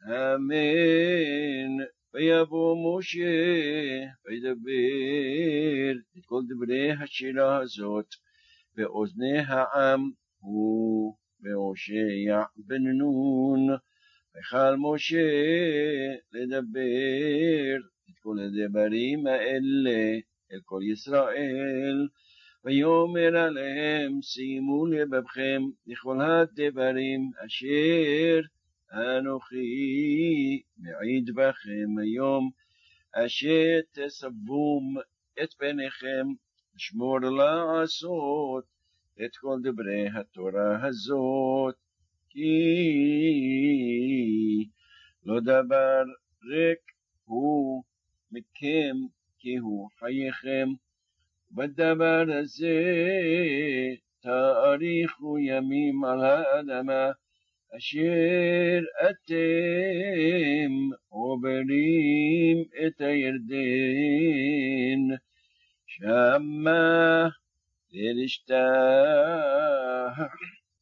אמן. ויבוא משה וידבר את כל דברי השירה הזאת באוזני העם הוא והושע בן נון. ויכל משה לדבר את כל הדברים האלה אל כל ישראל, ויאמר עליהם שימו לבבכם לכל הדברים אשר אנוכי מעיד בכם היום, אשר תסבום את פניכם לשמור לעשות את כל דברי התורה הזאת, כי לא דבר ריק הוא מכם כי הוא חייכם. בדבר הזה תאריכו ימים על האדמה אשר אתם עוברים את הירדן, שמה לרשתה